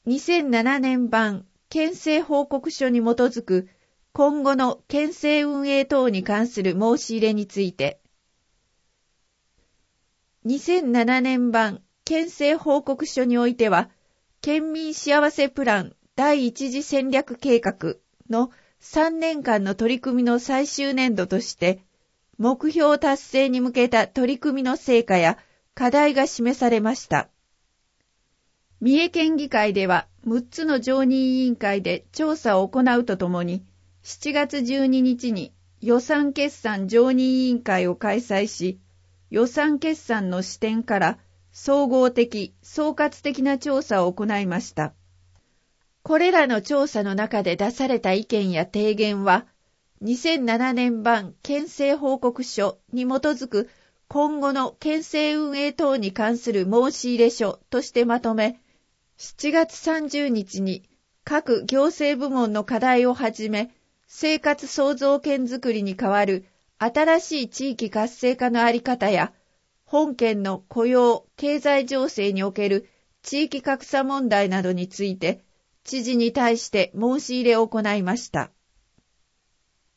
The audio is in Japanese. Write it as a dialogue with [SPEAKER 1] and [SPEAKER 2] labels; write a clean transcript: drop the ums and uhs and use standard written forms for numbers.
[SPEAKER 1] 2007年版県政報告書に基づく今後の県政運営等に関する申し入れについて、2007年版県政報告書においては、県民幸せプラン第一次戦略計画の3年間の取り組みの最終年度として、目標達成に向けた取り組みの成果や課題が示されました。三重県議会では6つの常任委員会で調査を行うとともに、7月12日に予算決算常任委員会を開催し、予算決算の視点から総合的、総括的な調査を行いました。これらの調査の中で出された意見や提言は、2007年版県政報告書に基づく今後の県政運営等に関する申し入れ書としてまとめ、7月30日に各行政部門の課題をはじめ、生活創造圏づくりに代わる新しい地域活性化のあり方や、本県の雇用・経済情勢における地域格差問題などについて、知事に対して申し入れを行いました。